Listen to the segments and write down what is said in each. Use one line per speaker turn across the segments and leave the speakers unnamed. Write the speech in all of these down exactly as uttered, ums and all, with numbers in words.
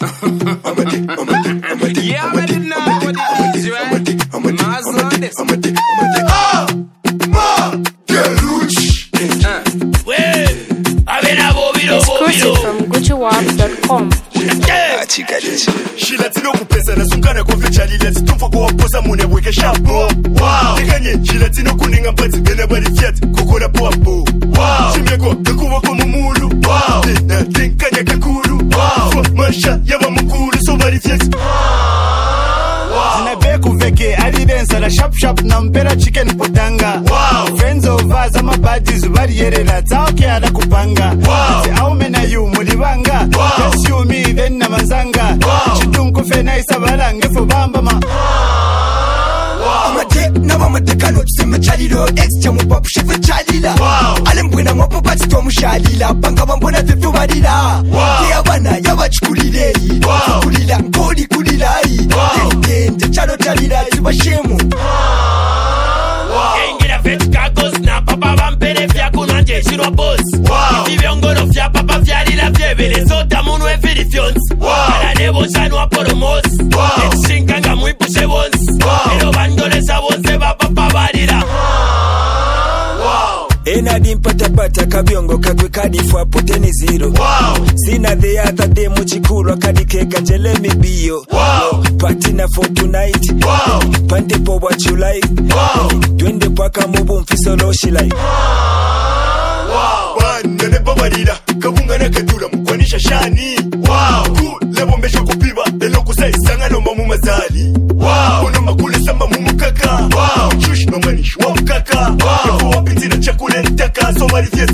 I'm a dick, I'm a dick, I'm a dick.
Yeah, I already know what it is, right?
I'm a dick,
Mars on this.
I'm a dick, I'm a dick. Ah, ma, Deluch.
Exclusive from Gucci Warp dot com.
Shila tino kupesa na sungana kwa fichali. Let's do for go posa mune weke shapo. Wow. Tikanye shila tino kuninga mpati bene bari fiat kukona poapo. Wow. Chimeko kukuwa kwa mumulu. Wow. Na tinkanya kakuru. Wow. Fwa masha yaba mukuru so bari fiat. Wow.
Zinabeku veke alidensa la shop shop na mpera chicken potanga. Wow. Friends of us ama baddies bari yerela taoke ala kupanga.
Wow.
Ati au mena yu mulibanga.
Wow.
Just you me then na manzanga.
Wow.
Chidunku fena isabalanga fubamba ma.
I'm a dick, now I'm a dick, I know to see my chalilo. Ex jamu papu shefe chalila. Wow. Alembwena mwapo bati tomu shalila. Panga mbona vifu badila. Wow. Kia wana yawa chukulilei. Wow. Kulila nkodi kulilai. Wow. Tende chalo chalila ziba shemu. Wow.
Engira vetu kakos na papa vampere fya kunanje shirwa boss.
Wow.
Iviongoro fya papa fya lila fyevele sota munu efiri fyons.
Wow.
Kala nebo shanu aporomos.
Wow.
Etshinkanga muipushe wons.
Wow.
Ero bandole sa wonse va papa valila.
Wow.
Ena dimpata pata kabiongo kagwe kadi fwa poteni zero.
Wow.
Sina the other day muchikuru akadi keka jelemi bio.
Wow.
Party na for tonight.
Wow.
Pante po what you like.
Wow.
Twende paka mubu mfiso lo she like.
Wow. Wana ne babarira kabunga na kadula mkwanisha shani. Wow. Ku lebo mesho kupiba elo kusai sanga no mamu mazali. Wow. Ono makule samba mumu kaka. Wow. Chush no manish wa mkaka. Wow. Yako wapiti na chakule ntaka so mari fies.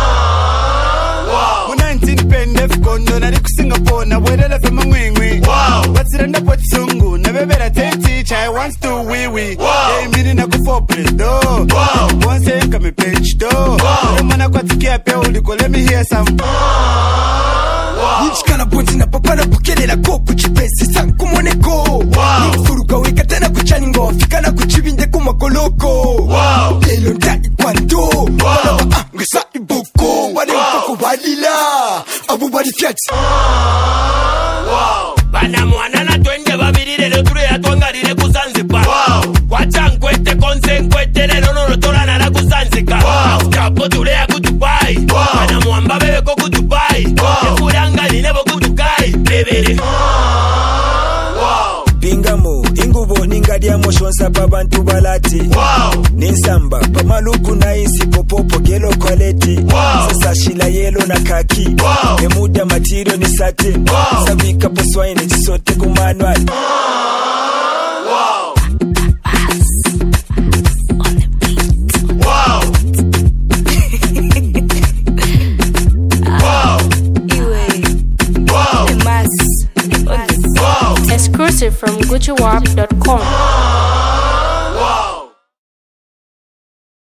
Wow.
Mu nineteen pendef kondo na liku Singapore na wedela fema ngwingwi.
Wow.
Watsira na potsungu na bebera teti chai wants to wee wee.
Wow.
Hey mini na kufo place do.
Wow.
Once in kame page do.
Wow.
Mana kwa tikia pe uliko let me hear some.
Wow.
Nichikana bonzi na papa na pukele la ko kuchipesi san kumoneko.
Wow.
Nifuruka weka tena kuchani ngo fika na kuchibinde kumakoloko.
Wow.
Lelo ndai kwando.
Wow.
Ah, ngesa iboko. Wale mpoko walila. Abu bari fiati.
Wow.
Bana mwana na twende babiri lelo ture ya tuangalile kuzanzipa.
Wow.
Wacha nkwete konse nkwete lelo nono tola na la kuzanzika.
Wow.
Aftapo ture ya kutubai.
Wow.
Bana mwamba bebe ko kutubai.
Wow.
Efuranga linebo kutukai. Bebele.
Wow.
Bingamo ingubo ningadia moshonsa pa bantu balati.
Wow.
Ninsamba pa maluku na isi popopo gelo quality.
Wow.
Sasa shila yelo na kaki.
Wow.
Emuda material ni satin.
Wow.
Sabika po swaine chisote kumanual.
Wow. Wow. Wow. Wow.
Exclusive from Gucci Warp dot com.